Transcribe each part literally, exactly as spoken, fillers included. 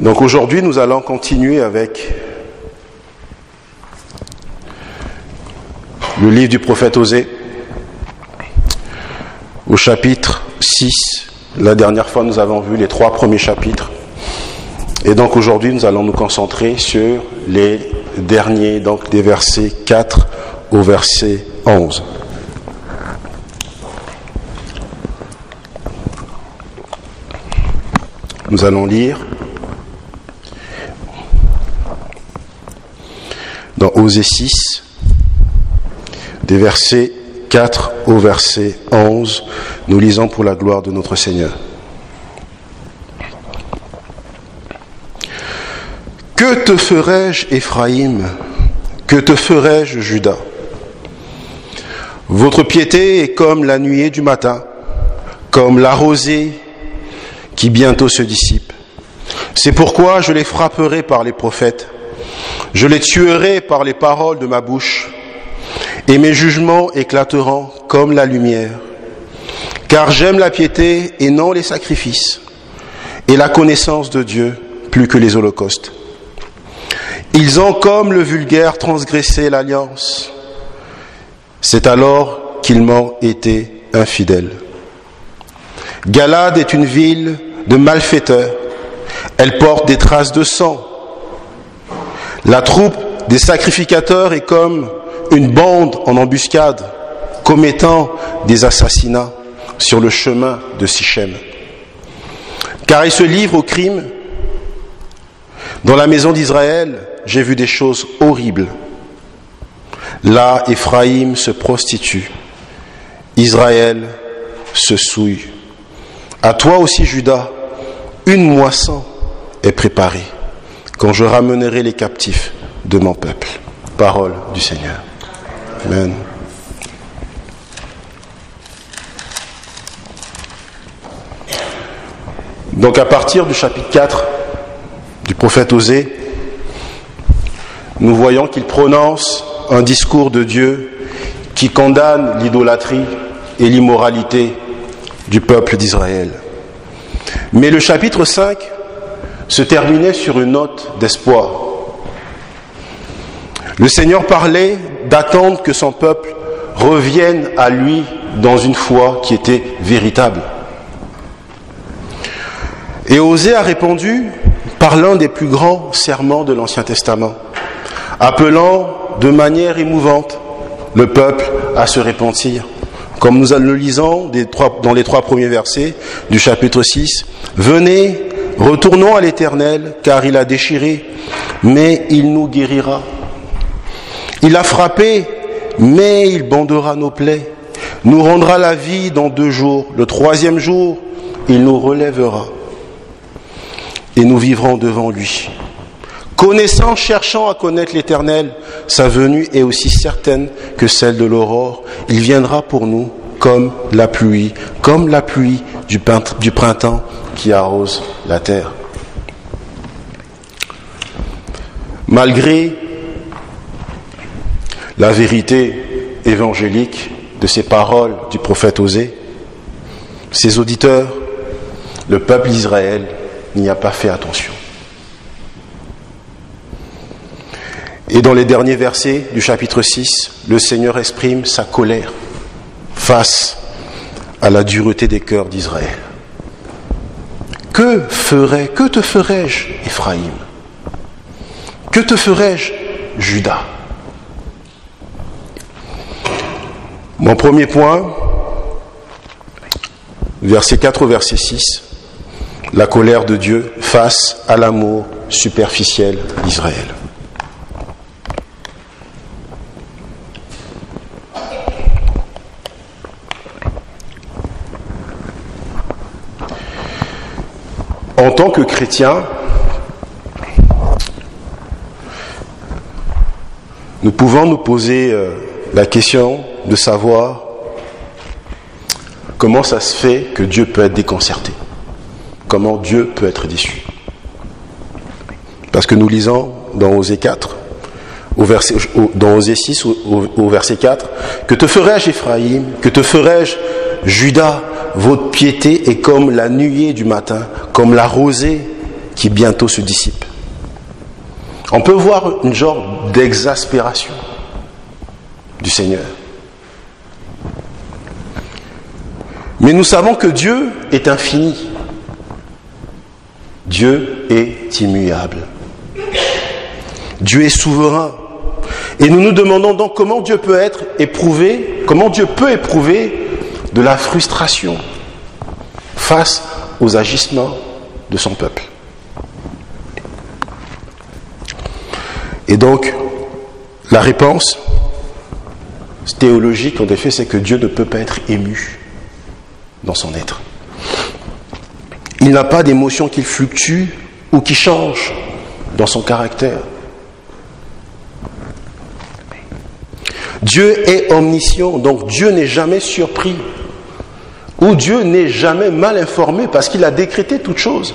Donc aujourd'hui, nous allons continuer avec le livre du prophète Osée, au chapitre six. La dernière fois, nous avons vu les trois premiers chapitres. Et donc aujourd'hui, nous allons nous concentrer sur les derniers, donc des versets quatre au verset onze. Nous allons lire dans Osée six, des versets quatre au verset onze, nous lisons pour la gloire de notre Seigneur. Que te ferai-je, Éphraïm? Que te ferai-je, Juda? Votre piété est comme la nuée du matin, comme la rosée qui bientôt se dissipe. C'est pourquoi je les frapperai par les prophètes. Je les tuerai par les paroles de ma bouche, et mes jugements éclateront comme la lumière. Car j'aime la piété et non les sacrifices, et la connaissance de Dieu plus que les holocaustes. Ils ont comme le vulgaire transgressé l'alliance. C'est alors qu'ils m'ont été infidèles. Galade est une ville de malfaiteurs. Elle porte des traces de sang. La troupe des sacrificateurs est comme une bande en embuscade, commettant des assassinats sur le chemin de Sichem. Car ils se livrent au crime. Dans la maison d'Israël, j'ai vu des choses horribles. Là, Éphraïm se prostitue. Israël se souille. À toi aussi, Juda, une moisson est préparée quand je ramènerai les captifs de mon peuple. Parole du Seigneur. Amen. Donc à partir du chapitre quatre du prophète Osée, nous voyons qu'il prononce un discours de Dieu qui condamne l'idolâtrie et l'immoralité du peuple d'Israël. Mais le chapitre cinq se terminait sur une note d'espoir. Le Seigneur parlait d'attendre que son peuple revienne à lui dans une foi qui était véritable. Et Osée a répondu par l'un des plus grands serments de l'Ancien Testament, appelant de manière émouvante le peuple à se repentir. Comme nous le lisons dans les trois premiers versets du chapitre six, « Venez, retournons à l'Éternel, car il a déchiré, mais il nous guérira. Il a frappé, mais il bandera nos plaies. Nous rendra la vie dans deux jours. Le troisième jour, il nous relèvera. Et nous vivrons devant lui. Connaissant, cherchant à connaître l'Éternel, sa venue est aussi certaine que celle de l'aurore. Il viendra pour nous comme la pluie, comme la pluie du printemps qui arrose la terre. » Malgré la vérité évangélique de ces paroles du prophète Osée, ses auditeurs, le peuple d'Israël, n'y a pas fait attention. Et dans les derniers versets du chapitre six, le Seigneur exprime sa colère face à la dureté des cœurs d'Israël. Que ferais, que te ferai-je, Éphraïm? Que te ferai-je, Juda? Mon premier point, verset quatre au verset six, la colère de Dieu face à l'amour superficiel d'Israël. En tant que chrétiens, nous pouvons nous poser la question de savoir comment ça se fait que Dieu peut être déconcerté. Comment Dieu peut être déçu. Parce que nous lisons dans Osée quatre, au verset, dans Osée six, au, au, au verset quatre, « Que te ferai-je, Éphraïm? Que te ferai-je, Juda? Votre piété est comme la nuée du matin, comme la rosée qui bientôt se dissipe. On peut voir une genre d'exaspération du Seigneur. Mais nous savons que Dieu est infini. Dieu est immuable. Dieu est souverain. Et nous nous demandons donc comment Dieu peut être éprouvé, comment Dieu peut éprouver de la frustration face aux agissements de son peuple. Et donc, la réponse théologique, en effet, c'est que Dieu ne peut pas être ému dans son être. Il n'a pas d'émotion qui fluctue ou qui change dans son caractère. Dieu est omniscient, donc Dieu n'est jamais surpris. Ou Dieu n'est jamais mal informé parce qu'il a décrété toute chose.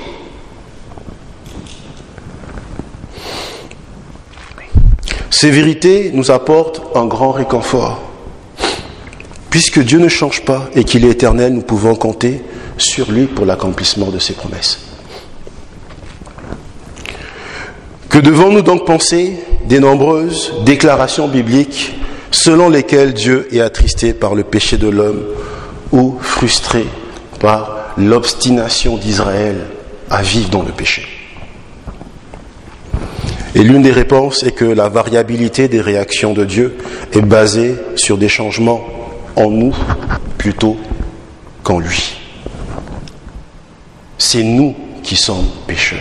Ces vérités nous apportent un grand réconfort. Puisque Dieu ne change pas et qu'il est éternel, nous pouvons compter sur lui pour l'accomplissement de ses promesses. Que devons-nous donc penser des nombreuses déclarations bibliques selon lesquelles Dieu est attristé par le péché de l'homme ou frustré par l'obstination d'Israël à vivre dans le péché? Et l'une des réponses est que la variabilité des réactions de Dieu est basée sur des changements en nous plutôt qu'en lui. C'est nous qui sommes pécheurs.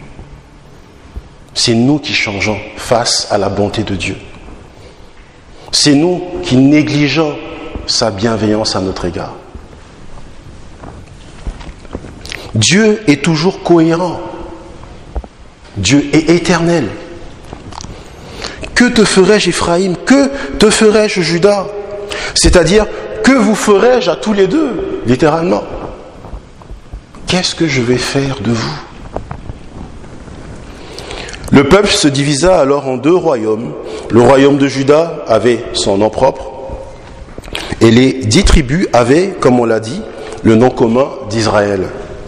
C'est nous qui changeons face à la bonté de Dieu. C'est nous qui négligeons sa bienveillance à notre égard. Dieu est toujours cohérent. Dieu est éternel. Que te ferai-je, Ephraïm? Que te ferai-je, Judas? C'est-à-dire, que vous ferai-je à tous les deux, littéralement? Qu'est-ce que je vais faire de vous? Le peuple se divisa alors en deux royaumes. Le royaume de Juda avait son nom propre, et les dix tribus avaient, comme on l'a dit, le nom commun d'Israël.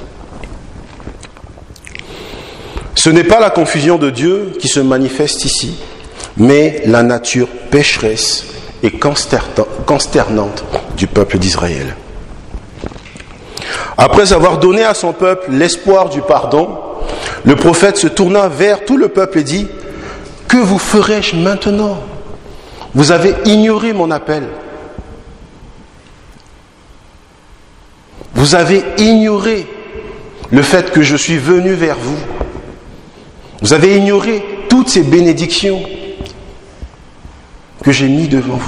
Ce n'est pas la confusion de Dieu qui se manifeste ici, mais la nature pécheresse et consternante du peuple d'Israël. Après avoir donné à son peuple l'espoir du pardon, le prophète se tourna vers tout le peuple et dit: « Que vous ferai-je maintenant? Vous avez ignoré mon appel. Vous avez ignoré le fait que je suis venu vers vous. Vous avez ignoré toutes ces bénédictions que j'ai mises devant vous. »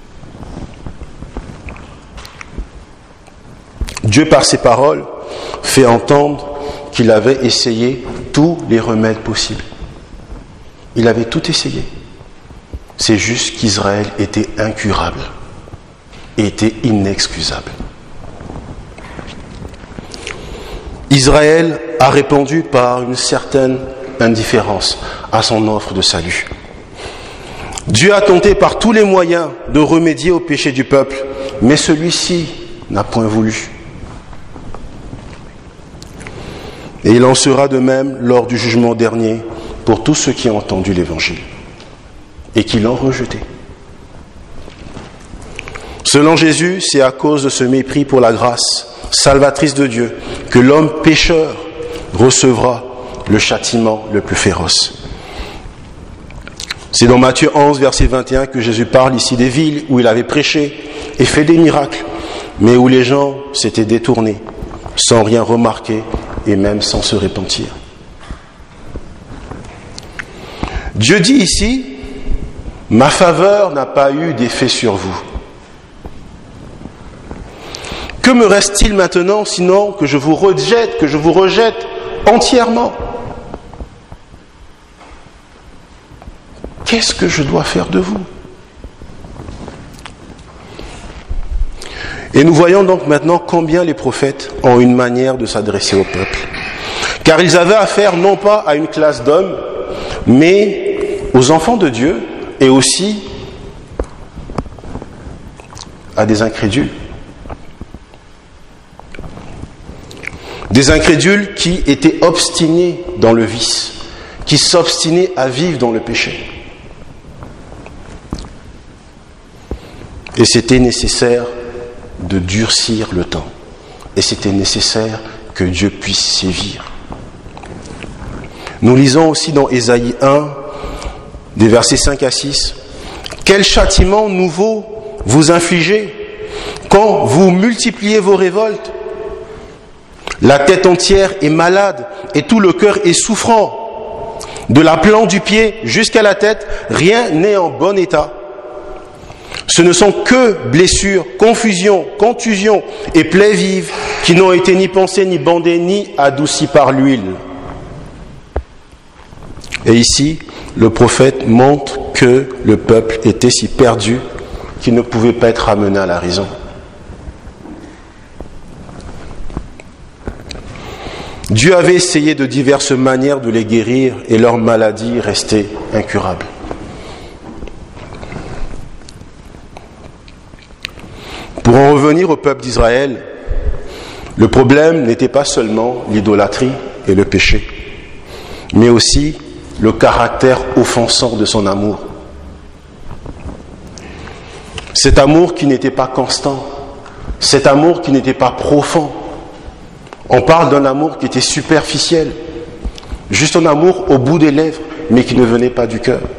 Dieu, par ses paroles, fait entendre qu'il avait essayé tous les remèdes possibles. Il avait tout essayé. C'est juste qu'Israël était incurable et était inexcusable. Israël a répondu par une certaine indifférence à son offre de salut. Dieu a tenté par tous les moyens de remédier au péché du peuple, mais celui-ci n'a point voulu. Et il en sera de même lors du jugement dernier pour tous ceux qui ont entendu l'Évangile et qui l'ont rejeté. Selon Jésus, c'est à cause de ce mépris pour la grâce salvatrice de Dieu que l'homme pécheur recevra le châtiment le plus féroce. C'est dans Matthieu onze, verset vingt et un, que Jésus parle ici des villes où il avait prêché et fait des miracles, mais où les gens s'étaient détournés, sans rien remarquer et même sans se repentir. Dieu dit ici: « Ma faveur n'a pas eu d'effet sur vous. » Que me reste-t-il maintenant sinon que je vous rejette, que je vous rejette entièrement? Qu'est-ce que je dois faire de vous? Et nous voyons donc maintenant combien les prophètes ont une manière de s'adresser au peuple. Car ils avaient affaire non pas à une classe d'hommes, mais aux enfants de Dieu et aussi à des incrédules. Des incrédules qui étaient obstinés dans le vice, qui s'obstinaient à vivre dans le péché. Et c'était nécessaire de durcir le temps. Et c'était nécessaire que Dieu puisse sévir. Nous lisons aussi dans Ésaïe un, des versets cinq à six, « Quel châtiment nouveau vous infligez quand vous multipliez vos révoltes ? La tête entière est malade et tout le cœur est souffrant. De la plante du pied jusqu'à la tête, rien n'est en bon état. Ce ne sont que blessures, confusions, contusions et plaies vives qui n'ont été ni pensées, ni bandées, ni adoucies par l'huile. » Et ici, le prophète montre que le peuple était si perdu qu'il ne pouvait pas être ramené à la raison. Dieu avait essayé de diverses manières de les guérir et leur maladie restait incurable. Pour en revenir au peuple d'Israël, le problème n'était pas seulement l'idolâtrie et le péché, mais aussi le caractère offensant de son amour. Cet amour qui n'était pas constant, cet amour qui n'était pas profond. On parle d'un amour qui était superficiel, juste un amour au bout des lèvres, mais qui ne venait pas du cœur.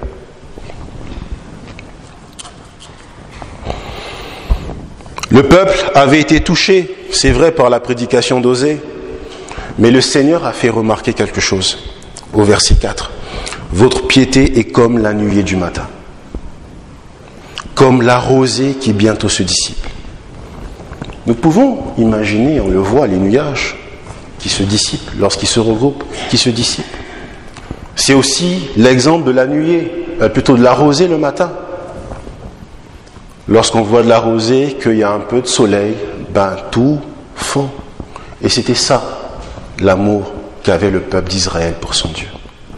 Le peuple avait été touché, c'est vrai, par la prédication d'Osée, mais le Seigneur a fait remarquer quelque chose au verset quatre. « Votre piété est comme la nuée du matin, comme la rosée qui bientôt se dissipe. » Nous pouvons imaginer, on le voit, les nuages qui se dissipent, lorsqu'ils se regroupent, qui se dissipent. C'est aussi l'exemple de la nuée, euh, plutôt de la rosée le matin. Lorsqu'on voit de la rosée, qu'il y a un peu de soleil, ben tout fond. Et c'était ça, l'amour qu'avait le peuple d'Israël pour son Dieu.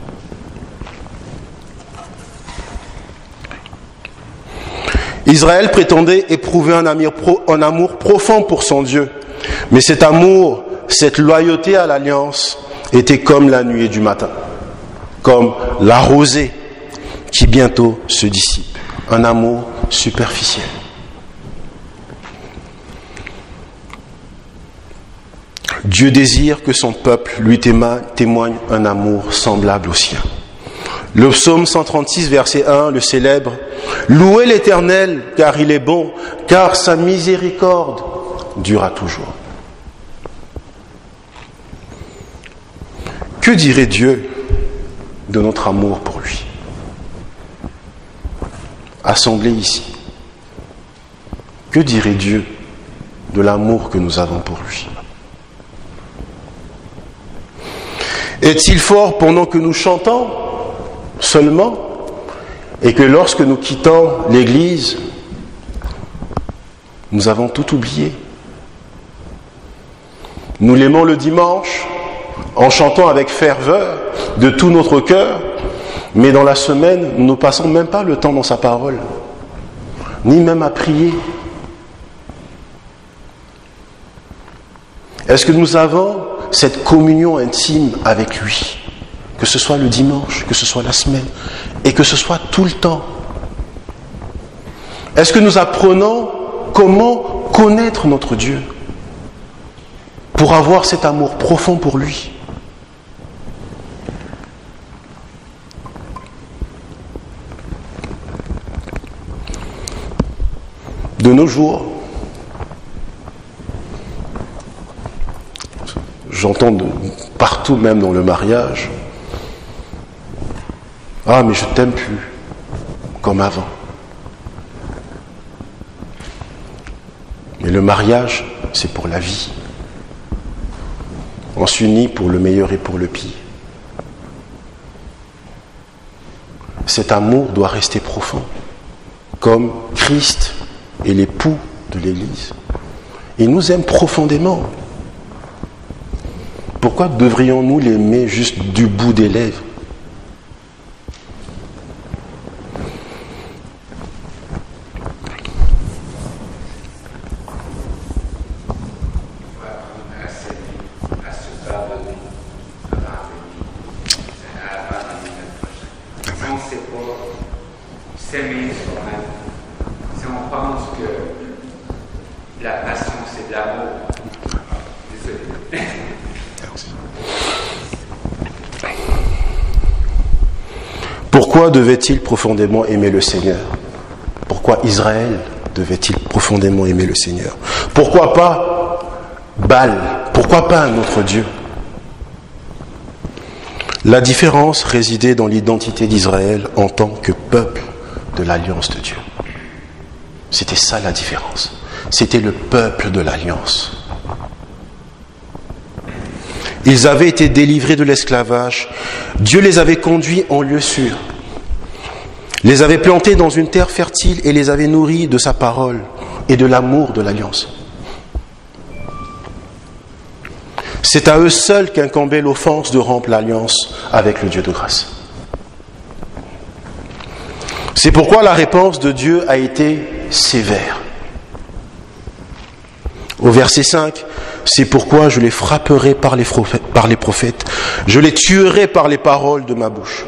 Israël prétendait éprouver un amour, un amour profond pour son Dieu. Mais cet amour, cette loyauté à l'alliance était comme la nuée du matin, comme la rosée qui bientôt se dissipe. Un amour superficiel. Dieu désire que son peuple lui témoigne un amour semblable au sien. Le psaume cent trente-six, verset un, le célèbre. « Louez l'Éternel, car il est bon, car sa miséricorde durera toujours. » Que dirait Dieu de notre amour pour lui ? Assemblés ici, que dirait Dieu de l'amour que nous avons pour lui ? Est-il fort pendant que nous chantons seulement, et que lorsque nous quittons l'église, nous avons tout oublié? Nous l'aimons le dimanche en chantant avec ferveur de tout notre cœur, mais dans la semaine, nous ne passons même pas le temps dans sa parole, ni même à prier. Est-ce que nous avons cette communion intime avec lui ? Que ce soit le dimanche, que ce soit la semaine, et que ce soit tout le temps. Est-ce que nous apprenons comment connaître notre Dieu pour avoir cet amour profond pour lui ? De nos jours, j'entends de partout, même dans le mariage, « Ah, mais je t'aime plus comme avant. » Mais le mariage, c'est pour la vie. On s'unit pour le meilleur et pour le pire. Cet amour doit rester profond, comme Christ est l'époux de l'Église. Il nous aime profondément. Pourquoi devrions-nous l'aimer juste du bout des lèvres ? c'est pour s'aimer soi-même. Si on pense que la passion, c'est de l'amour. Désolé. Pourquoi devait-il profondément aimer le Seigneur? Pourquoi Israël devait-il profondément aimer le Seigneur? Pourquoi pas Baal? Pourquoi pas un autre Dieu? La différence résidait dans l'identité d'Israël en tant que peuple de l'alliance de Dieu. C'était ça la différence. C'était le peuple de l'alliance. Ils avaient été délivrés de l'esclavage. Dieu les avait conduits en lieu sûr, les avait plantés dans une terre fertile et les avait nourris de sa parole et de l'amour de l'alliance. C'est à eux seuls qu'incombait l'offense de rompre l'alliance avec le Dieu de grâce. C'est pourquoi la réponse de Dieu a été sévère. Au verset cinq, c'est pourquoi je les frapperai par les prophètes, par les prophètes, je les tuerai par les paroles de ma bouche.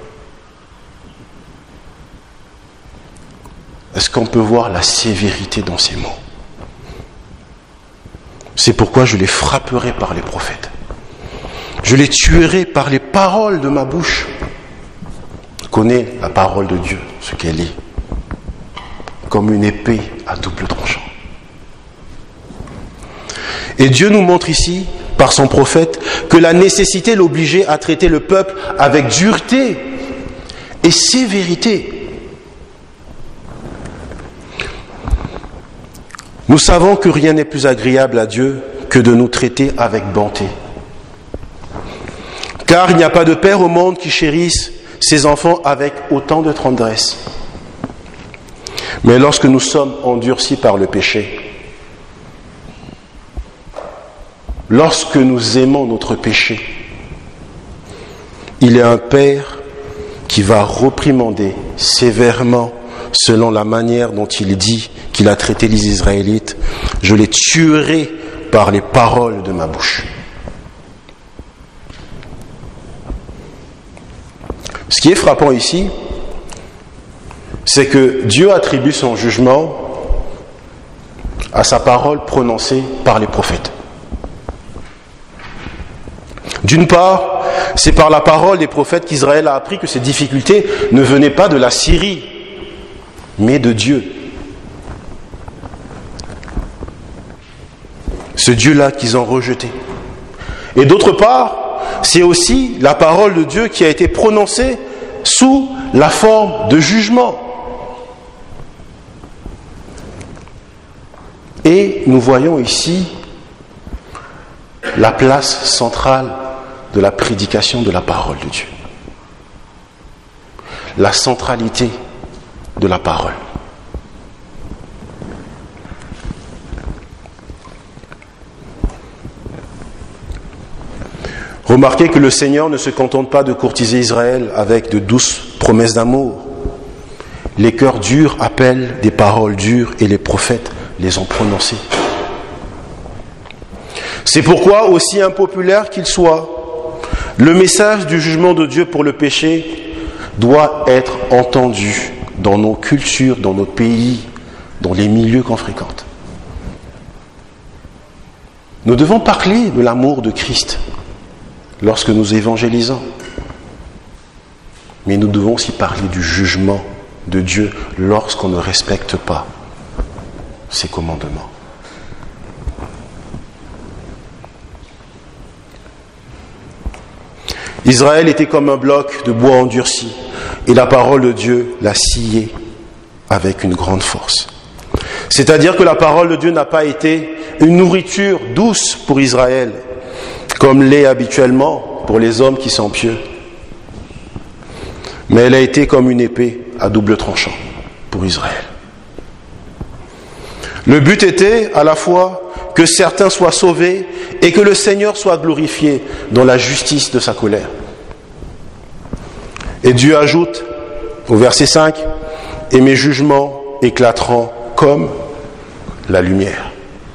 Est-ce qu'on peut voir la sévérité dans ces mots? C'est pourquoi je les frapperai par les prophètes. Je les tuerai par les paroles de ma bouche. On connaît la parole de Dieu, ce qu'elle est, comme une épée à double tranchant. Et Dieu nous montre ici, par son prophète, que la nécessité l'obligeait à traiter le peuple avec dureté et sévérité. Nous savons que rien n'est plus agréable à Dieu que de nous traiter avec bonté. Car il n'y a pas de père au monde qui chérisse ses enfants avec autant de tendresse. Mais lorsque nous sommes endurcis par le péché, lorsque nous aimons notre péché, il est un père qui va réprimander sévèrement selon la manière dont il dit qu'il a traité les Israélites. Je les tuerai par les paroles de ma bouche. Ce qui est frappant ici, c'est que Dieu attribue son jugement à sa parole prononcée par les prophètes. D'une part, c'est par la parole des prophètes qu'Israël a appris que ces difficultés ne venaient pas de la Syrie, mais de Dieu. Ce Dieu-là qu'ils ont rejeté. Et d'autre part, c'est aussi la parole de Dieu qui a été prononcée sous la forme de jugement. Et nous voyons ici la place centrale de la prédication de la parole de Dieu. La centralité de la parole. Remarquez que le Seigneur ne se contente pas de courtiser Israël avec de douces promesses d'amour. Les cœurs durs appellent des paroles dures et les prophètes les ont prononcées. C'est pourquoi, aussi impopulaire qu'il soit, le message du jugement de Dieu pour le péché doit être entendu dans nos cultures, dans nos pays, dans les milieux qu'on fréquente. Nous devons parler de l'amour de Christ lorsque nous évangélisons. Mais nous devons aussi parler du jugement de Dieu lorsqu'on ne respecte pas ses commandements. Israël était comme un bloc de bois endurci et la parole de Dieu l'a scié avec une grande force. C'est-à-dire que la parole de Dieu n'a pas été une nourriture douce pour Israël, comme l'est habituellement pour les hommes qui sont pieux. Mais elle a été comme une épée à double tranchant pour Israël. Le but était à la fois que certains soient sauvés et que le Seigneur soit glorifié dans la justice de sa colère. Et Dieu ajoute au verset cinq, « Et mes jugements éclateront comme la lumière. »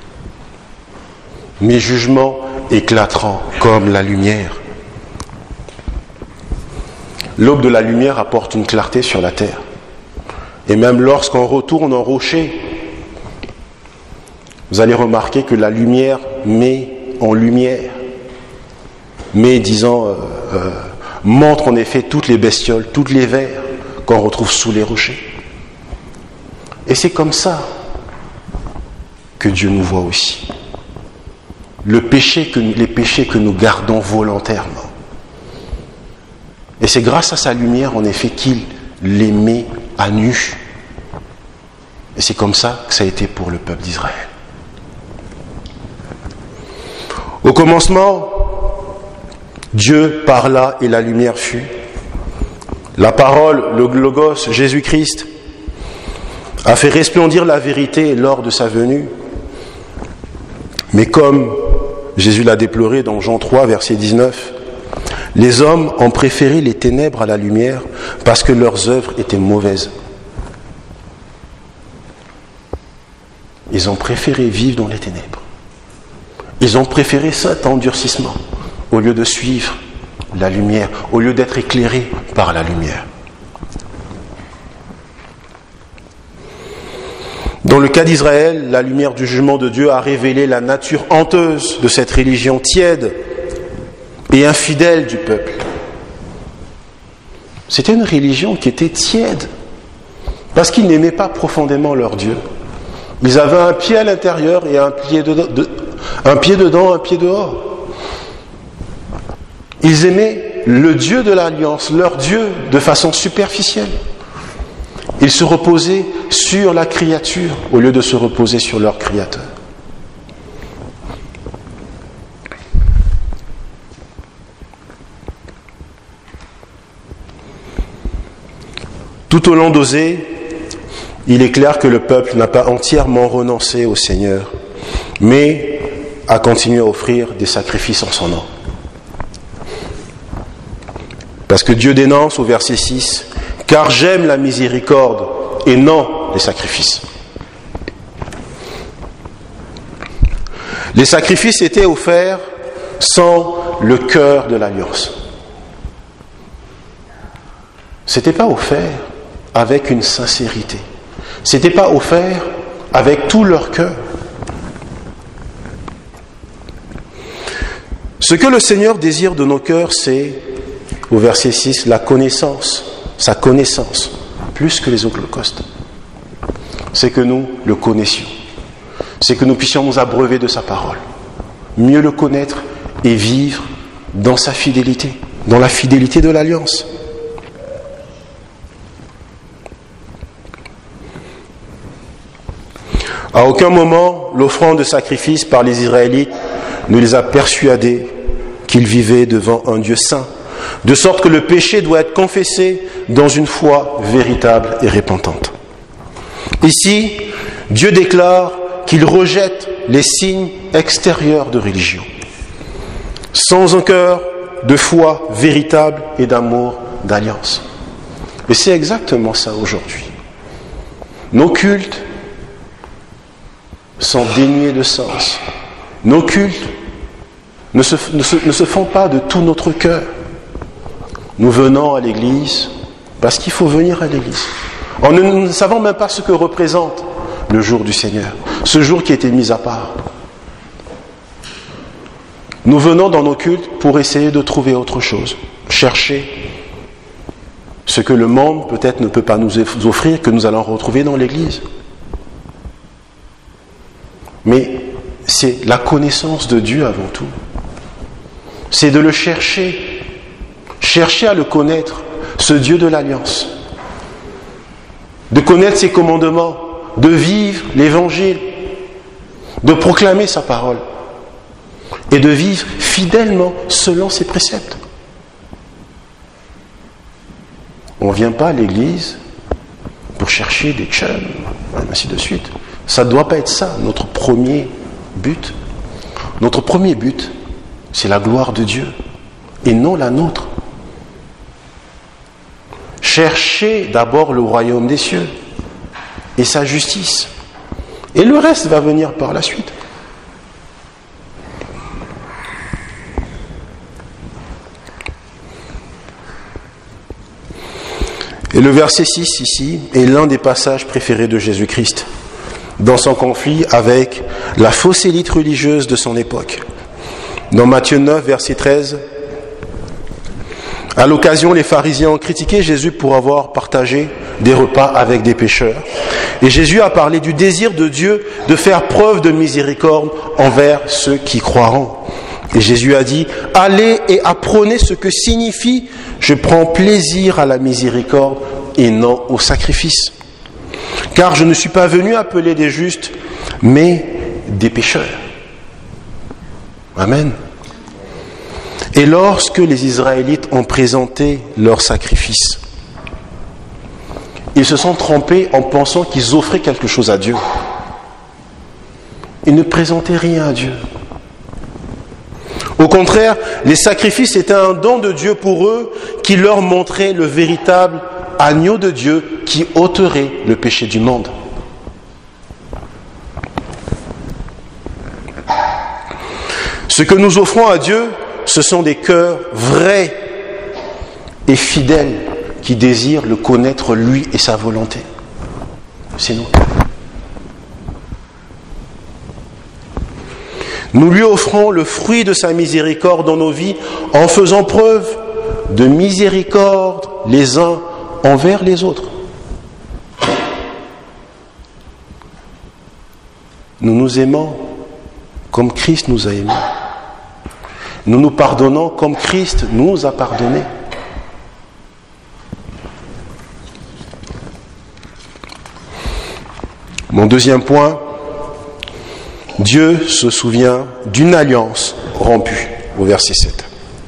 Mes jugements éclateront comme la lumière. L'aube de la lumière apporte une clarté sur la terre. Et même lorsqu'on retourne en rocher, vous allez remarquer que la lumière met en lumière, met, disons, euh, euh, montre en effet toutes les bestioles, toutes les vers qu'on retrouve sous les rochers. Et c'est comme ça que Dieu nous voit aussi. Le péché que, les péchés que nous gardons volontairement. Et c'est grâce à sa lumière, en effet, qu'il les met à nu. Et c'est comme ça que ça a été pour le peuple d'Israël. Au commencement, Dieu parla et la lumière fut. La parole, le Logos, Jésus-Christ, a fait resplendir la vérité lors de sa venue. Mais comme Jésus l'a déploré dans Jean trois, verset dix-neuf, les hommes ont préféré les ténèbres à la lumière parce que leurs œuvres étaient mauvaises. Ils ont préféré vivre dans les ténèbres. Ils ont préféré cet endurcissement au lieu de suivre la lumière, au lieu d'être éclairés par la lumière. Dans le cas d'Israël, la lumière du jugement de Dieu a révélé la nature honteuse de cette religion tiède et infidèle du peuple. C'était une religion qui était tiède, parce qu'ils n'aimaient pas profondément leur Dieu. Ils avaient un pied à l'intérieur et un pied, de, de, un pied dedans, un pied dehors. Ils aimaient le Dieu de l'Alliance, leur Dieu, de façon superficielle. Ils se reposaient sur la créature au lieu de se reposer sur leur Créateur. Tout au long d'Osée, il est clair que le peuple n'a pas entièrement renoncé au Seigneur, mais a continué à offrir des sacrifices en son nom. Parce que Dieu dénonce au verset six, « Car j'aime la miséricorde et non les sacrifices. » Les sacrifices étaient offerts sans le cœur de l'alliance. Ce n'était pas offert avec une sincérité. Ce n'était pas offert avec tout leur cœur. Ce que le Seigneur désire de nos cœurs, c'est, au verset six, la connaissance, sa connaissance, plus que les holocaustes. C'est que nous le connaissions. C'est que nous puissions nous abreuver de sa parole. Mieux le connaître et vivre dans sa fidélité, dans la fidélité de l'alliance. À aucun moment, l'offrande de sacrifice par les Israélites ne les a persuadés qu'ils vivaient devant un Dieu saint, de sorte que le péché doit être confessé dans une foi véritable et repentante. Ici, Dieu déclare qu'il rejette les signes extérieurs de religion, sans un cœur de foi véritable et d'amour d'alliance. Et c'est exactement ça aujourd'hui. Nos cultes sont dénués de sens. Nos cultes ne se, ne, se, ne se font pas de tout notre cœur. Nous venons à l'église parce qu'il faut venir à l'église. En ne, nous ne savons même pas ce que représente le jour du Seigneur, ce jour qui a été mis à part. Nous venons dans nos cultes pour essayer de trouver autre chose, chercher ce que le monde peut-être ne peut pas nous offrir, que nous allons retrouver dans l'église. Mais c'est la connaissance de Dieu avant tout. C'est de le chercher, chercher à le connaître, ce Dieu de l'Alliance. De connaître ses commandements, de vivre l'Évangile, de proclamer sa parole et de vivre fidèlement selon ses préceptes. On ne vient pas à l'église pour chercher des chums, ainsi de suite. Ça ne doit pas être ça, notre premier but. Notre premier but, c'est la gloire de Dieu et non la nôtre. Cherchez d'abord le royaume des cieux et sa justice. Et le reste va venir par la suite. Et le verset six ici est l'un des passages préférés de Jésus-Christ dans son conflit avec la fausse élite religieuse de son époque. Dans Matthieu neuf, verset treize, à l'occasion, les pharisiens ont critiqué Jésus pour avoir partagé des repas avec des pécheurs. Et Jésus a parlé du désir de Dieu de faire preuve de miséricorde envers ceux qui croiront. Et Jésus a dit, allez et apprenez ce que signifie « je prends plaisir à la miséricorde et non au sacrifice ». Car je ne suis pas venu appeler des justes, mais des pécheurs. Amen. Et lorsque les Israélites ont présenté leur sacrifice, ils se sont trompés en pensant qu'ils offraient quelque chose à Dieu. Ils ne présentaient rien à Dieu. Au contraire, les sacrifices étaient un don de Dieu pour eux qui leur montrait le véritable agneau de Dieu qui ôterait le péché du monde. Ce que nous offrons à Dieu, ce sont des cœurs vrais et fidèles qui désirent le connaître lui et sa volonté. C'est nous. Nous lui offrons le fruit de sa miséricorde dans nos vies en faisant preuve de miséricorde les uns envers les autres. Nous nous aimons comme Christ nous a aimés. Nous nous pardonnons comme Christ nous a pardonnés. Mon deuxième point, Dieu se souvient d'une alliance rompue, au verset sept.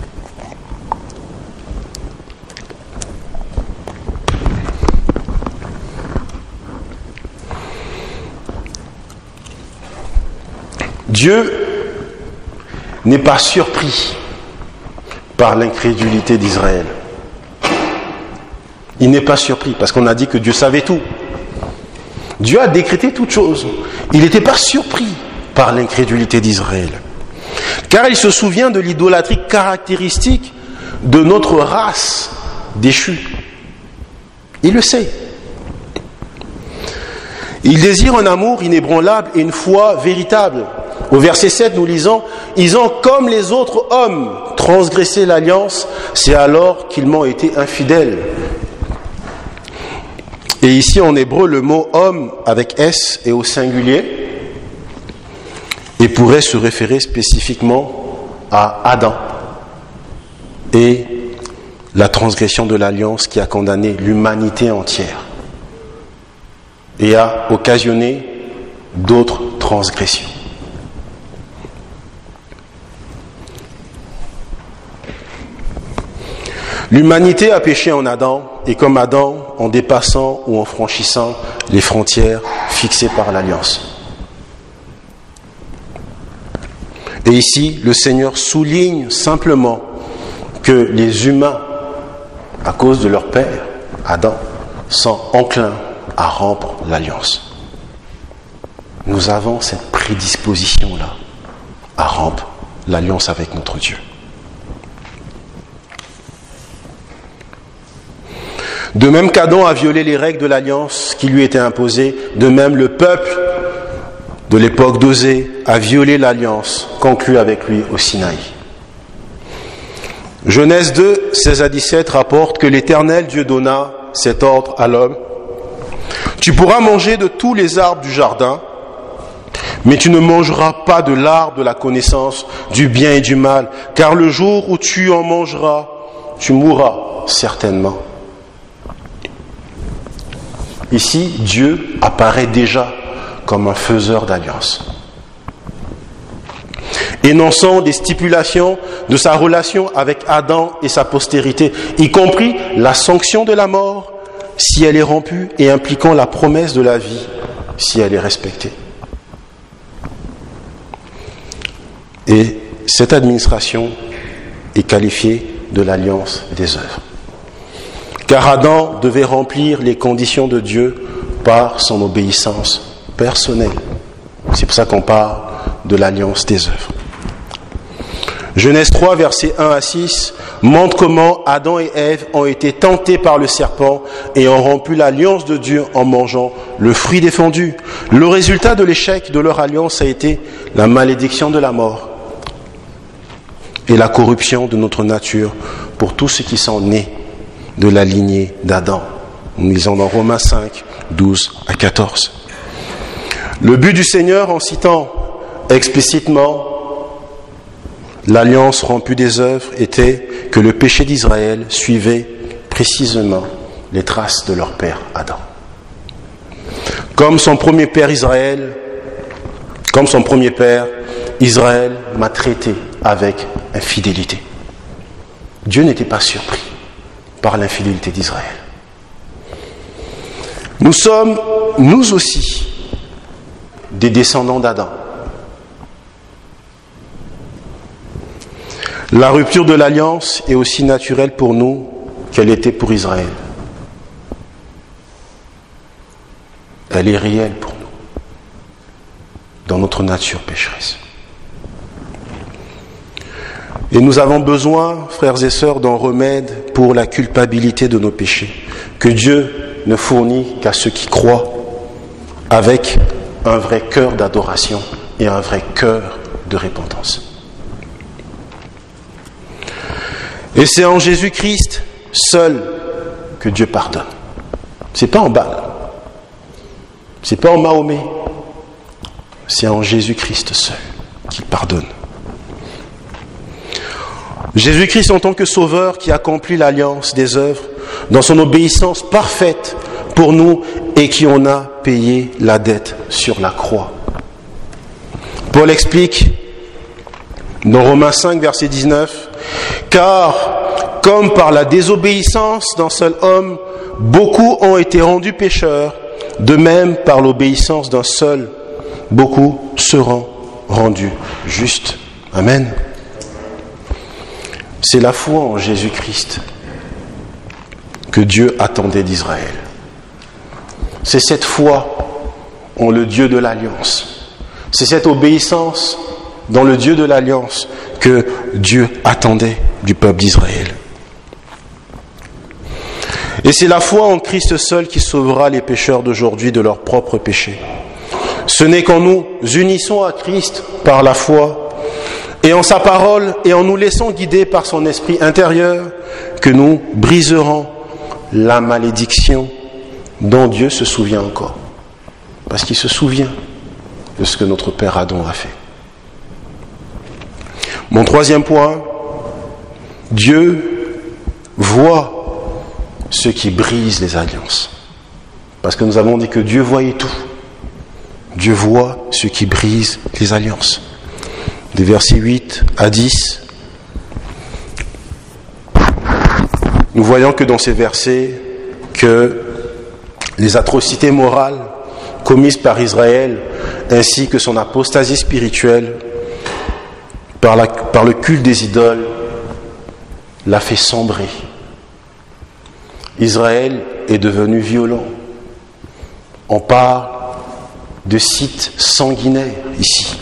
Dieu n'est pas surpris par l'incrédulité d'Israël. Il n'est pas surpris, parce qu'on a dit que Dieu savait tout. Dieu a décrété toutes choses. Il n'était pas surpris par l'incrédulité d'Israël. Car il se souvient de l'idolâtrie caractéristique de notre race déchue. Il le sait. Il désire un amour inébranlable et une foi véritable. Au verset sept, nous lisons, « Ils ont, comme les autres hommes, transgressé l'alliance, c'est alors qu'ils m'ont été infidèles. » Et ici, en hébreu, le mot « homme » avec « s » est au singulier et pourrait se référer spécifiquement à Adam et la transgression de l'alliance qui a condamné l'humanité entière et a occasionné d'autres transgressions. L'humanité a péché en Adam, et comme Adam, en dépassant ou en franchissant les frontières fixées par l'Alliance. Et ici, le Seigneur souligne simplement que les humains, à cause de leur père, Adam, sont enclins à rompre l'Alliance. Nous avons cette prédisposition-là à rompre l'Alliance avec notre Dieu. De même qu'Adam a violé les règles de l'alliance qui lui étaient imposées, de même le peuple de l'époque d'Osée a violé l'alliance conclue avec lui au Sinaï. Genèse deux, seize à dix-sept rapporte que l'Éternel Dieu donna cet ordre à l'homme. Tu pourras manger de tous les arbres du jardin, mais tu ne mangeras pas de l'arbre de la connaissance du bien et du mal, car le jour où tu en mangeras, tu mourras certainement. Ici, Dieu apparaît déjà comme un faiseur d'alliance, énonçant des stipulations de sa relation avec Adam et sa postérité, y compris la sanction de la mort si elle est rompue et impliquant la promesse de la vie si elle est respectée. Et cette administration est qualifiée de l'alliance des œuvres. Car Adam devait remplir les conditions de Dieu par son obéissance personnelle. C'est pour ça qu'on parle de l'alliance des œuvres. Genèse trois, versets un à six, montre comment Adam et Ève ont été tentés par le serpent et ont rompu l'alliance de Dieu en mangeant le fruit défendu. Le résultat de l'échec de leur alliance a été la malédiction de la mort et la corruption de notre nature pour tous ceux qui sont nés de la lignée d'Adam. Nous lisons dans Romains cinq, douze à quatorze. Le but du Seigneur, en citant explicitement l'alliance rompue des œuvres, était que le péché d'Israël suivait précisément les traces de leur père Adam. Comme son premier père Israël, comme son premier père, Israël m'a traité avec infidélité. Dieu n'était pas surpris par l'infidélité d'Israël. Nous sommes, nous aussi, des descendants d'Adam. La rupture de l'alliance est aussi naturelle pour nous qu'elle était pour Israël. Elle est réelle pour nous, dans notre nature pécheresse. Et nous avons besoin, frères et sœurs, d'un remède pour la culpabilité de nos péchés, que Dieu ne fournit qu'à ceux qui croient, avec un vrai cœur d'adoration et un vrai cœur de repentance. Et c'est en Jésus-Christ seul que Dieu pardonne. C'est pas en Baal, c'est pas en Mahomet, c'est en Jésus-Christ seul qu'il pardonne. Jésus-Christ en tant que sauveur qui accomplit l'alliance des œuvres dans son obéissance parfaite pour nous et qui en a payé la dette sur la croix. Paul explique dans Romains cinq, verset dix-neuf, « Car, comme par la désobéissance d'un seul homme, beaucoup ont été rendus pécheurs, de même par l'obéissance d'un seul, beaucoup seront rendus justes. » Amen. C'est la foi en Jésus-Christ que Dieu attendait d'Israël. C'est cette foi en le Dieu de l'Alliance. C'est cette obéissance dans le Dieu de l'Alliance que Dieu attendait du peuple d'Israël. Et c'est la foi en Christ seul qui sauvera les pécheurs d'aujourd'hui de leurs propres péchés. Ce n'est qu'en nous unissant à Christ par la foi et en sa parole et en nous laissant guider par son esprit intérieur que nous briserons la malédiction dont Dieu se souvient encore. Parce qu'il se souvient de ce que notre père Adam a fait. Mon troisième point, Dieu voit ceux qui brisent les alliances. Parce que nous avons dit que Dieu voyait tout. Dieu voit ceux qui brisent les alliances. Des versets huit à dix, nous voyons que dans ces versets, que les atrocités morales commises par Israël, ainsi que son apostasie spirituelle, par, la, par le culte des idoles, l'a fait sombrer. Israël est devenu violent. On parle de sites sanguinaires ici.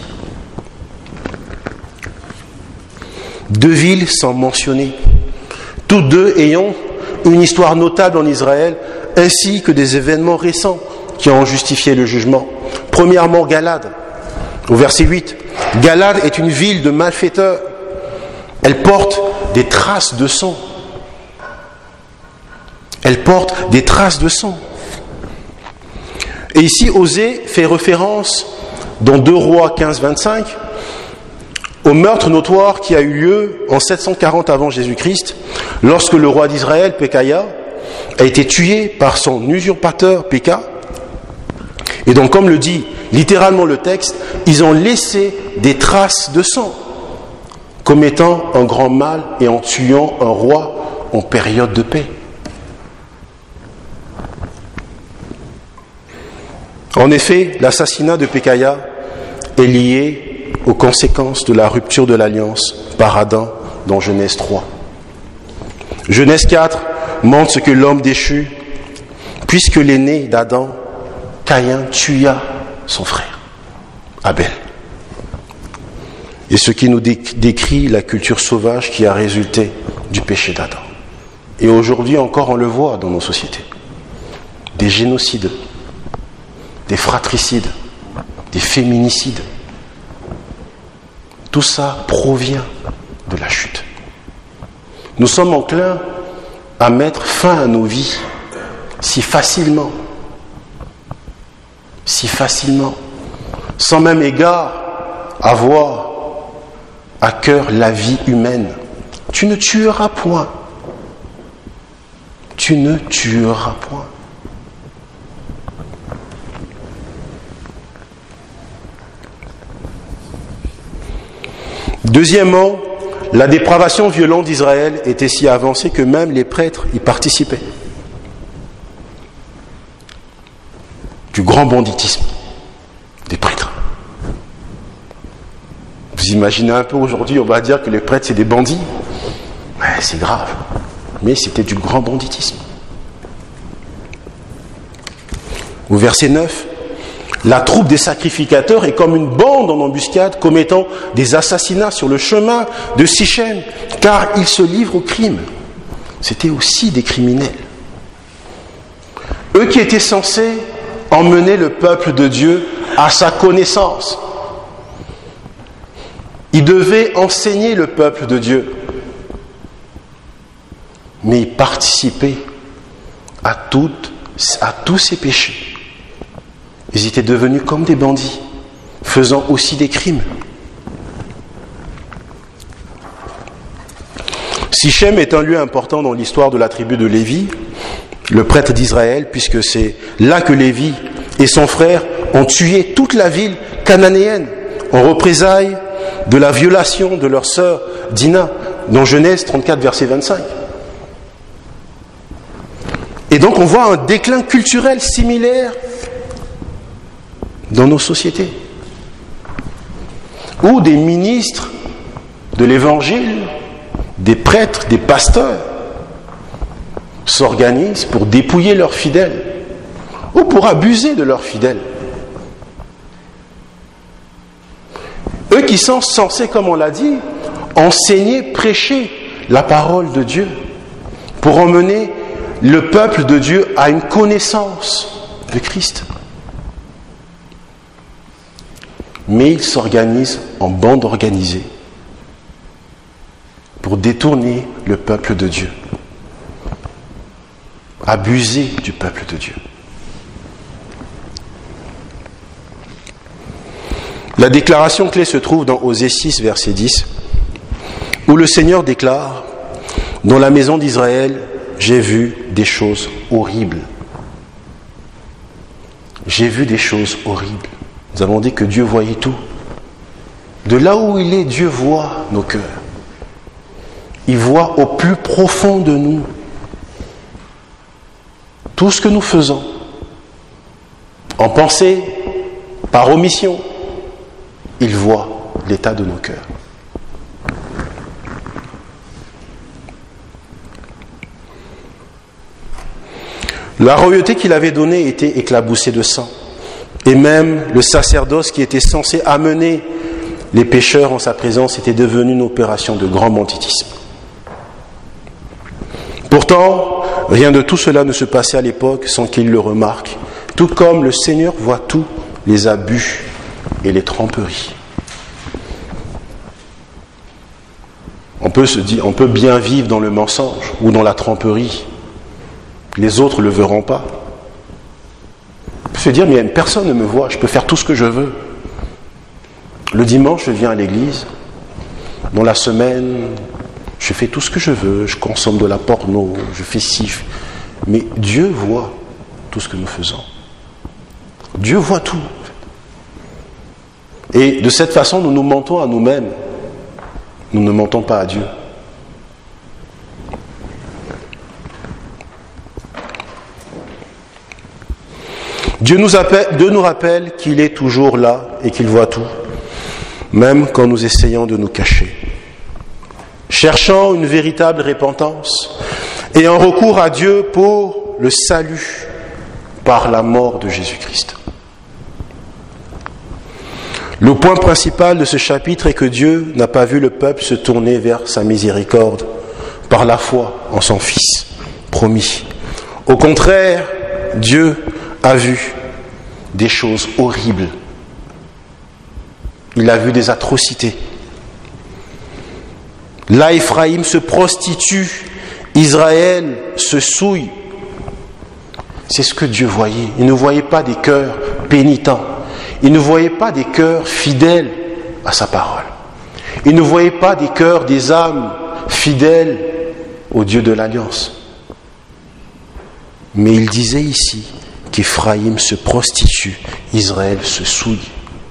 Deux villes sont mentionnées, toutes deux ayant une histoire notable en Israël, ainsi que des événements récents qui ont justifié le jugement. Premièrement, Galad, au verset huit. Galad est une ville de malfaiteurs. Elle porte des traces de sang. Elle porte des traces de sang. Et ici, Osée fait référence, dans deux Rois quinze, vingt-cinq, au meurtre notoire qui a eu lieu en sept cent quarante avant Jésus-Christ, lorsque le roi d'Israël, Pécaïa, a été tué par son usurpateur Péka. Et donc, comme le dit littéralement le texte, ils ont laissé des traces de sang, commettant un grand mal et en tuant un roi en période de paix. En effet, l'assassinat de Pécaïa est lié aux conséquences de la rupture de l'alliance par Adam dans Genèse trois. Genèse quatre montre ce que l'homme déchu, puisque l'aîné d'Adam, Caïn, tua son frère, Abel. et ce qui nous décrit la culture sauvage qui a résulté du péché d'Adam. Et aujourd'hui encore, on le voit dans nos sociétés. Des génocides, des fratricides, des féminicides. Tout ça provient de la chute. Nous sommes enclins à mettre fin à nos vies si facilement, si facilement, sans même égard à avoir à cœur la vie humaine. Tu ne tueras point. Tu ne tueras point. Deuxièmement, la dépravation violente d'Israël était si avancée que même les prêtres y participaient. Du grand banditisme des prêtres. Vous imaginez un peu aujourd'hui, on va dire que les prêtres c'est des bandits. Ouais, c'est grave. Mais c'était du grand banditisme. Au verset neuf, la troupe des sacrificateurs est comme une bande en embuscade commettant des assassinats sur le chemin de Sichem, car ils se livrent au crime. C'était aussi des criminels. Eux qui étaient censés emmener le peuple de Dieu à sa connaissance. Ils devaient enseigner le peuple de Dieu. Mais ils participaient à, toutes, à tous ces péchés. Ils étaient devenus comme des bandits, faisant aussi des crimes. Sichem est un lieu important dans l'histoire de la tribu de Lévi, le prêtre d'Israël, puisque c'est là que Lévi et son frère ont tué toute la ville cananéenne en représailles de la violation de leur sœur Dina, dans Genèse trente-quatre, verset vingt-cinq. Et donc on voit un déclin culturel similaire dans nos sociétés, où des ministres de l'Évangile, des prêtres, des pasteurs s'organisent pour dépouiller leurs fidèles ou pour abuser de leurs fidèles. Eux qui sont censés, comme on l'a dit, enseigner, prêcher la parole de Dieu pour emmener le peuple de Dieu à une connaissance de Christ. Mais ils s'organisent en bande organisée pour détourner le peuple de Dieu, abuser du peuple de Dieu. La déclaration clé se trouve dans Osée six, verset dix, où le Seigneur déclare « Dans la maison d'Israël, j'ai vu des choses horribles. J'ai vu des choses horribles. » Nous avons dit que Dieu voyait tout. De là où il est, Dieu voit nos cœurs. Il voit au plus profond de nous tout ce que nous faisons, en pensée, par omission. Il voit l'état de nos cœurs. La royauté qu'il avait donnée était éclaboussée de sang. Et même le sacerdoce qui était censé amener les pécheurs en sa présence était devenu une opération de grand banditisme. Pourtant, rien de tout cela ne se passait à l'époque sans qu'il le remarque, tout comme le Seigneur voit tous les abus et les tromperies. On peut se dire, on peut bien vivre dans le mensonge ou dans la tromperie. Les autres ne le verront pas. On peut se dire, mais personne ne me voit, je peux faire tout ce que je veux. Le dimanche, je viens à l'église. Dans la semaine, je fais tout ce que je veux, je consomme de la porno, je fais ci. Mais Dieu voit tout ce que nous faisons. Dieu voit tout. Et de cette façon, nous nous mentons à nous-mêmes. Nous ne mentons pas à Dieu. Dieu nous, appelle, Dieu nous rappelle qu'il est toujours là et qu'il voit tout, même quand nous essayons de nous cacher. Cherchant une véritable repentance et un recours à Dieu pour le salut par la mort de Jésus-Christ. Le point principal de ce chapitre est que Dieu n'a pas vu le peuple se tourner vers sa miséricorde par la foi en son Fils promis. Au contraire, Dieu a vu des choses horribles. Il a vu des atrocités. Là, Éphraïm se prostitue, Israël se souille. C'est ce que Dieu voyait. Il ne voyait pas des cœurs pénitents. Il ne voyait pas des cœurs fidèles à sa parole. Il ne voyait pas des cœurs, des âmes fidèles au Dieu de l'Alliance. Mais il disait ici qu'Éphraïm se prostitue, Israël se souille.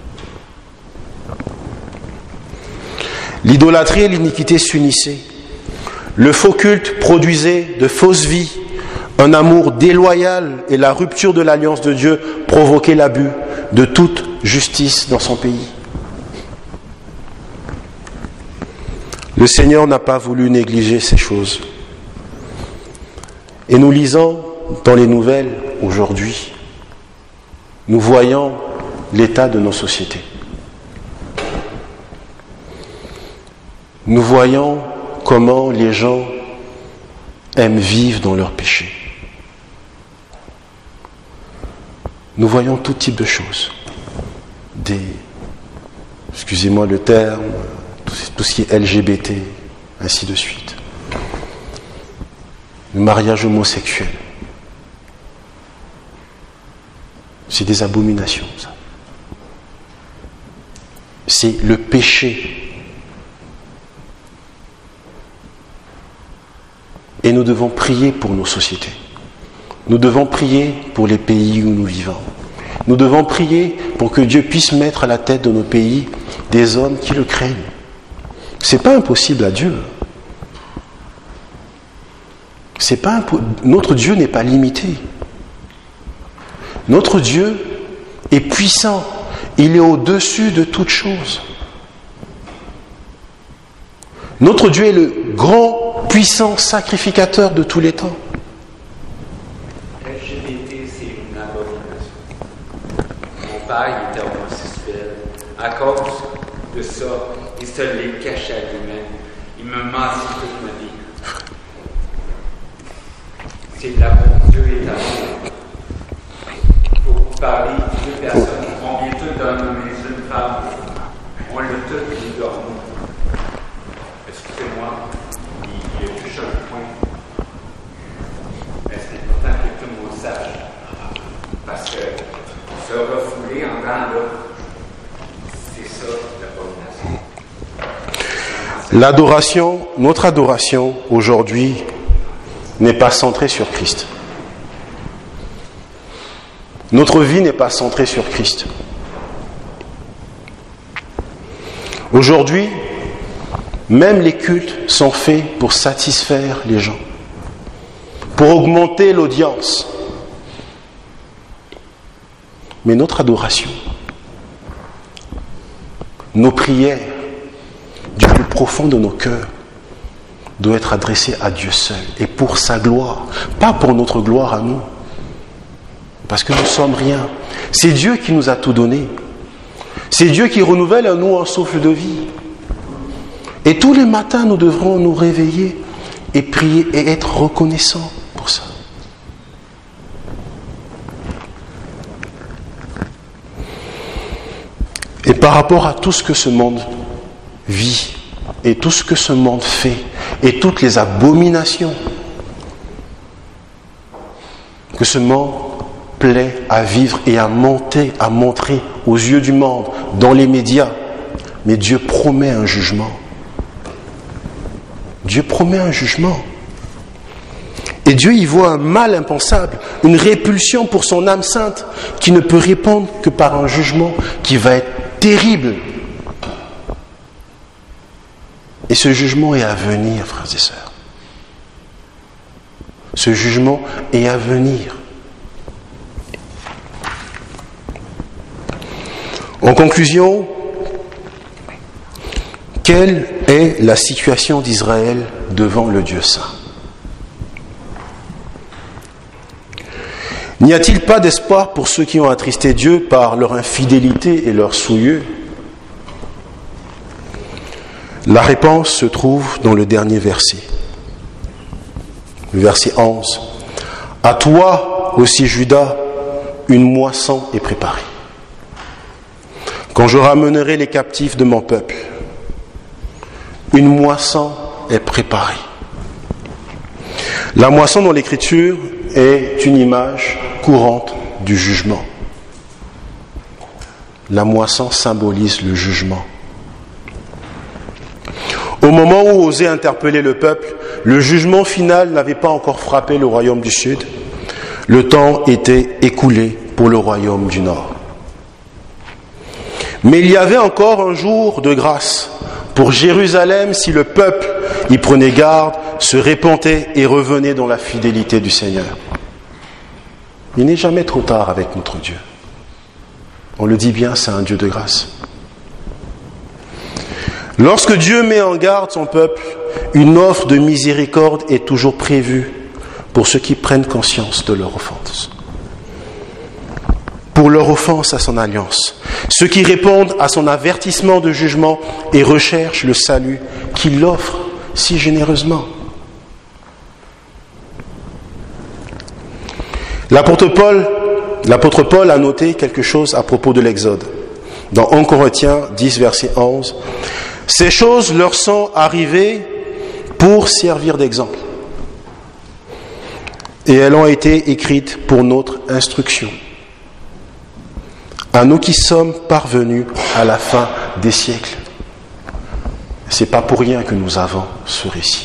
L'idolâtrie et l'iniquité s'unissaient. Le faux culte produisait de fausses vies. Un amour déloyal et la rupture de l'alliance de Dieu provoquaient l'abus de toute justice dans son pays. Le Seigneur n'a pas voulu négliger ces choses. Et nous lisons dans les nouvelles aujourd'hui, nous voyons l'état de nos sociétés. Nous voyons comment les gens aiment vivre dans leur péché. Nous voyons tout type de choses. Des, excusez-moi le terme, tout, tout ce qui est L G B T, ainsi de suite. Le mariage homosexuel. C'est des abominations, ça. C'est le péché. Et nous devons prier pour nos sociétés. Nous devons prier pour les pays où nous vivons. Nous devons prier pour que Dieu puisse mettre à la tête de nos pays des hommes qui le craignent. Ce n'est pas impossible à Dieu. C'est pas impo- Notre Dieu n'est pas limité. Notre Dieu est puissant. Il est au-dessus de toute chose. Notre Dieu est le grand, puissant sacrificateur de tous les temps. L G B T, c'est une abomination. Mon père, il était homosexuel. À cause de ça, il se l'est caché à lui-même. Il me mentit toute ma vie. C'est de l'amour. Dieu est amour. Pour parler de deux personnes, on vient tous d'un homme et une femme. On l'a tous mis dormi. Excusez-moi, il y a touché un point. Mais c'est important que tout le monde sache. Parce que se refouler en temps là, c'est ça l'abomination. L'adoration, notre adoration aujourd'hui n'est pas centrée sur Christ. Notre vie n'est pas centrée sur Christ. Aujourd'hui, même les cultes sont faits pour satisfaire les gens, pour augmenter l'audience. Mais notre adoration, nos prières, du plus profond de nos cœurs, doit être adressée à Dieu seul et pour sa gloire, pas pour notre gloire à nous. Parce que nous ne sommes rien. C'est Dieu qui nous a tout donné. C'est Dieu qui renouvelle en nous un souffle de vie. Et tous les matins, nous devrons nous réveiller et prier et être reconnaissants pour ça. Et par rapport à tout ce que ce monde vit, et tout ce que ce monde fait, et toutes les abominations que ce monde plaît à vivre et à monter, à montrer aux yeux du monde, dans les médias, mais Dieu promet un jugement. Dieu promet un jugement. Et Dieu y voit un mal impensable, une répulsion pour son âme sainte, qui ne peut répondre que par un jugement qui va être terrible. Et ce jugement est à venir, frères et sœurs. Ce jugement est à venir. En conclusion, quelle est la situation d'Israël devant le Dieu saint? N'y a-t-il pas d'espoir pour ceux qui ont attristé Dieu par leur infidélité et leur souillure? La réponse se trouve dans le dernier verset. Le verset onze. À toi aussi, Judas, une moisson est préparée. Quand je ramènerai les captifs de mon peuple, une moisson est préparée. La moisson dans l'Écriture est une image courante du jugement. La moisson symbolise le jugement. Au moment où Osée interpellait le peuple, le jugement final n'avait pas encore frappé le royaume du Sud. Le temps était écoulé pour le royaume du Nord. Mais il y avait encore un jour de grâce pour Jérusalem si le peuple y prenait garde, se repentait et revenait dans la fidélité du Seigneur. Il n'est jamais trop tard avec notre Dieu. On le dit bien, c'est un Dieu de grâce. Lorsque Dieu met en garde son peuple, une offre de miséricorde est toujours prévue pour ceux qui prennent conscience de leur offense. Pour leur offense à son alliance. Ceux qui répondent à son avertissement de jugement et recherchent le salut qu'il offre si généreusement. L'apôtre Paul, l'apôtre Paul a noté quelque chose à propos de l'Exode. Dans premier Corinthiens dix, verset onze, « Ces choses leur sont arrivées pour servir d'exemple. Et elles ont été écrites pour notre instruction. À nous qui sommes parvenus à la fin des siècles. » Ce n'est pas pour rien que nous avons ce récit.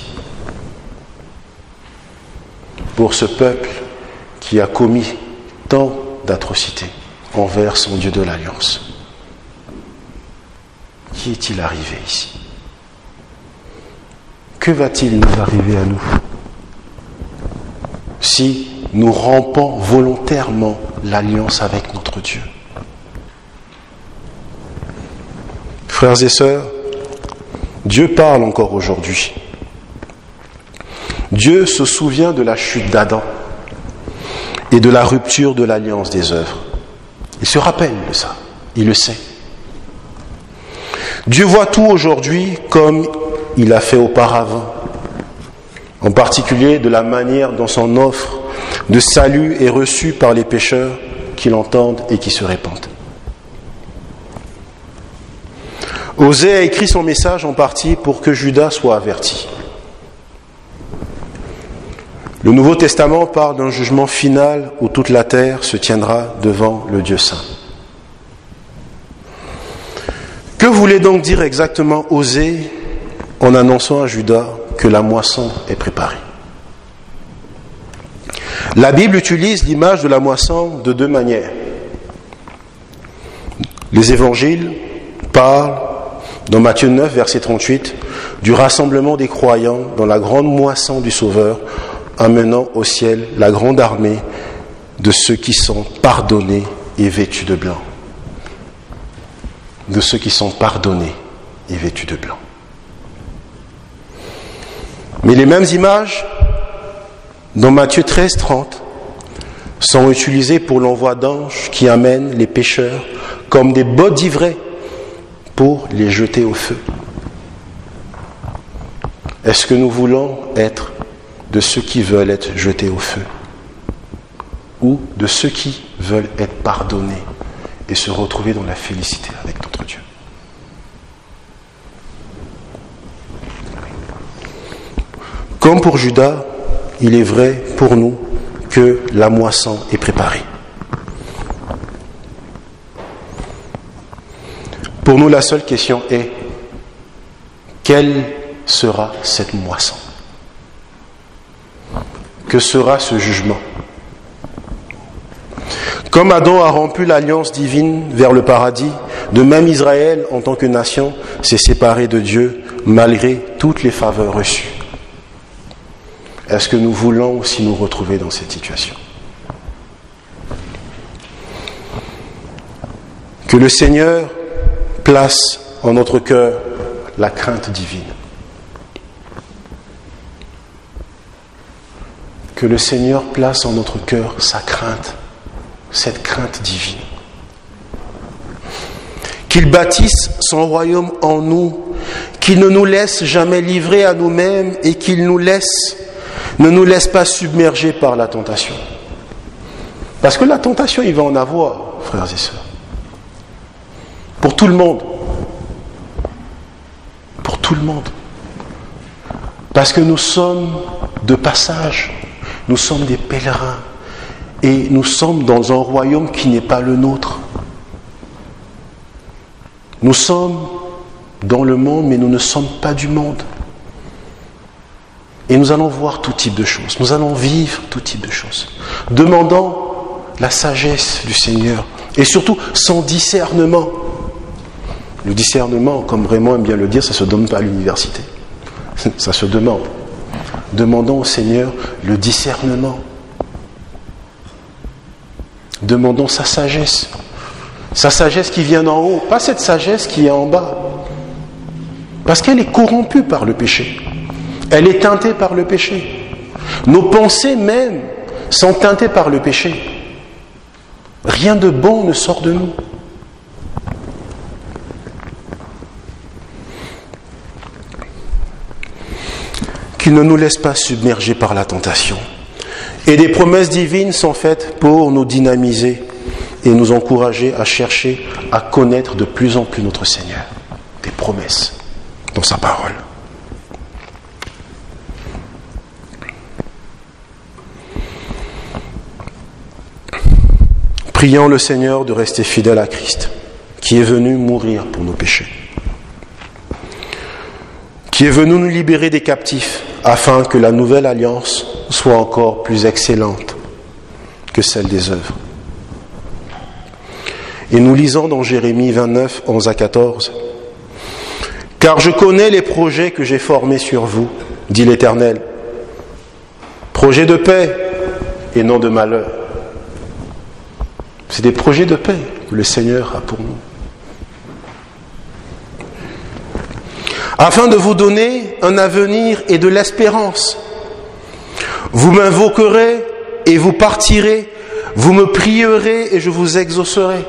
Pour ce peuple qui a commis tant d'atrocités envers son Dieu de l'Alliance. Qui est-il arrivé ici? Que va-t-il nous arriver à nous si nous rompons volontairement l'alliance avec notre Dieu? Frères et sœurs, Dieu parle encore aujourd'hui. Dieu se souvient de la chute d'Adam et de la rupture de l'alliance des œuvres. Il se rappelle de ça, il le sait. Dieu voit tout aujourd'hui comme il a fait auparavant, en particulier de la manière dont son offre de salut est reçue par les pécheurs qui l'entendent et qui se répandent. Osée a écrit son message en partie pour que Judas soit averti. Le Nouveau Testament parle d'un jugement final où toute la terre se tiendra devant le Dieu saint. Que voulait donc dire exactement Osée en annonçant à Judas que la moisson est préparée? La Bible utilise l'image de la moisson de deux manières. Les évangiles parlent, dans Matthieu neuf, verset trente-huit, du rassemblement des croyants dans la grande moisson du Sauveur, amenant au ciel la grande armée de ceux qui sont pardonnés et vêtus de blanc. De ceux qui sont pardonnés et vêtus de blanc. Mais les mêmes images, dans Matthieu treize, trente, sont utilisées pour l'envoi d'anges qui amènent les pécheurs comme des bottes d'ivraies pour les jeter au feu. Est-ce que nous voulons être de ceux qui veulent être jetés au feu ou de ceux qui veulent être pardonnés et se retrouver dans la félicité avec notre Dieu? Comme pour Judas, il est vrai pour nous que la moisson est préparée. Pour nous, la seule question est: quelle sera cette moisson? Que sera ce jugement? Comme Adam a rompu l'alliance divine vers le paradis, de même Israël, en tant que nation, s'est séparé de Dieu malgré toutes les faveurs reçues. Est-ce que nous voulons aussi nous retrouver dans cette situation? Que le Seigneur place en notre cœur la crainte divine. Que le Seigneur place en notre cœur sa crainte, cette crainte divine. Qu'il bâtisse son royaume en nous, qu'il ne nous laisse jamais livrer à nous-mêmes et qu'il nous laisse, ne nous laisse pas submerger par la tentation. Parce que la tentation, il va en avoir, frères et sœurs. Pour tout le monde. Pour tout le monde. Parce que nous sommes de passage. Nous sommes des pèlerins. Et nous sommes dans un royaume qui n'est pas le nôtre. Nous sommes dans le monde, mais nous ne sommes pas du monde. Et nous allons voir tout type de choses. Nous allons vivre tout type de choses. Demandant la sagesse du Seigneur. Et surtout, son discernement. Le discernement, comme Raymond aime bien le dire, ça ne se donne pas à l'université. Ça se demande. Demandons au Seigneur le discernement. Demandons sa sagesse. Sa sagesse qui vient d'en haut, pas cette sagesse qui est en bas. Parce qu'elle est corrompue par le péché. Elle est teintée par le péché. Nos pensées même sont teintées par le péché. Rien de bon ne sort de nous. Qu'il ne nous laisse pas submerger par la tentation. Et des promesses divines sont faites pour nous dynamiser et nous encourager à chercher à connaître de plus en plus notre Seigneur. Des promesses dans sa parole. Prions le Seigneur de rester fidèle à Christ, qui est venu mourir pour nos péchés, qui est venu nous libérer des captifs, afin que la nouvelle alliance soit encore plus excellente que celle des œuvres. Et nous lisons dans Jérémie vingt-neuf, onze à quatorze, « Car je connais les projets que j'ai formés sur vous, dit l'Éternel, projets de paix et non de malheur. » C'est des projets de paix que le Seigneur a pour nous. Afin de vous donner un avenir et de l'espérance. Vous m'invoquerez et vous partirez, vous me prierez et je vous exaucerai.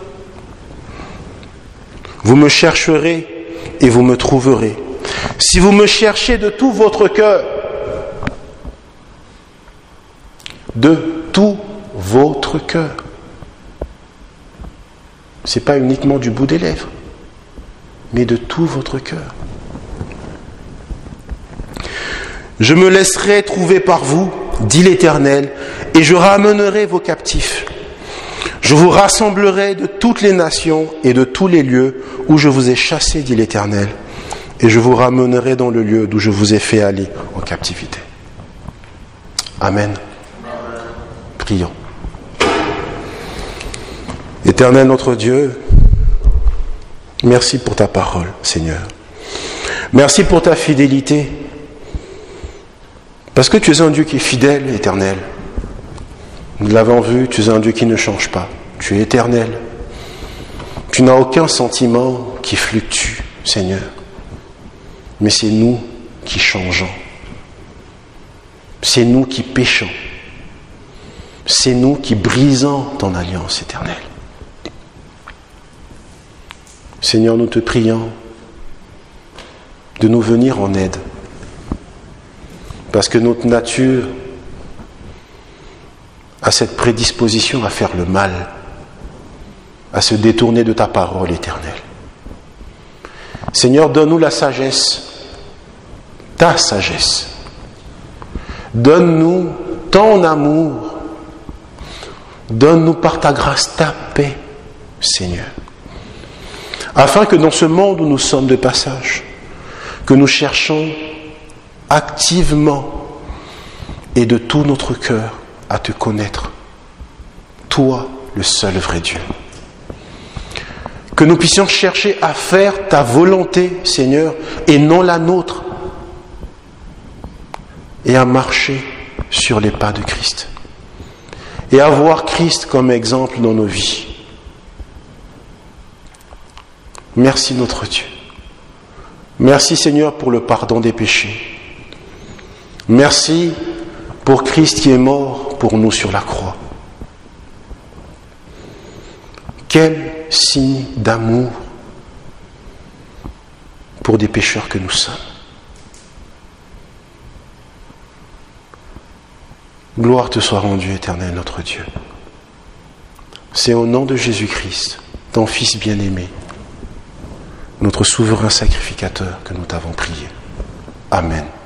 Vous me chercherez et vous me trouverez. Si vous me cherchez de tout votre cœur, de tout votre cœur. Ce n'est pas uniquement du bout des lèvres, mais de tout votre cœur. Je me laisserai trouver par vous, dit l'Éternel, et je ramènerai vos captifs. Je vous rassemblerai de toutes les nations et de tous les lieux où je vous ai chassés, dit l'Éternel, et je vous ramènerai dans le lieu d'où je vous ai fait aller en captivité. Amen. Prions. Éternel notre Dieu, merci pour ta parole, Seigneur. Merci pour ta fidélité. Parce que tu es un Dieu qui est fidèle, éternel. Nous l'avons vu, tu es un Dieu qui ne change pas. Tu es éternel. Tu n'as aucun sentiment qui fluctue, Seigneur. Mais c'est nous qui changeons. C'est nous qui péchons. C'est nous qui brisons ton alliance éternelle. Seigneur, nous te prions de nous venir en aide. Parce que notre nature a cette prédisposition à faire le mal, à se détourner de ta parole éternelle. Seigneur, donne-nous la sagesse, ta sagesse. Donne-nous ton amour. Donne-nous par ta grâce ta paix, Seigneur. Afin que dans ce monde où nous sommes de passage, que nous cherchons activement et de tout notre cœur à te connaître, toi, le seul vrai Dieu. Que nous puissions chercher à faire ta volonté, Seigneur, et non la nôtre, et à marcher sur les pas de Christ, et à voir Christ comme exemple dans nos vies. Merci notre Dieu. Merci Seigneur pour le pardon des péchés. Merci pour Christ qui est mort pour nous sur la croix. Quel signe d'amour. pour des pécheurs que nous sommes. Gloire te soit rendue, Éternel notre Dieu. C'est au nom de Jésus-Christ, ton Fils bien-aimé, notre souverain sacrificateur, que nous t'avons prié. Amen.